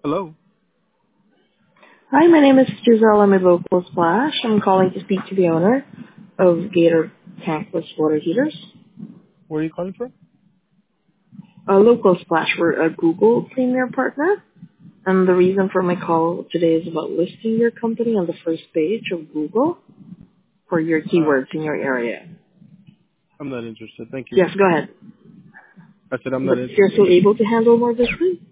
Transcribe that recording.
Hello. Hi, my name is Giselle. I'm a local Splash. I'm calling to speak to the owner of Gator Tankless Water Heaters. Where are you calling from? A local Splash. We're a Google Premier partner. And the reason for my call today is about listing your company on the first page of Google for your keywords in your area. I'm not interested. Thank you. Yes, go ahead. I said I'm not But you're interested. still able to handle more business?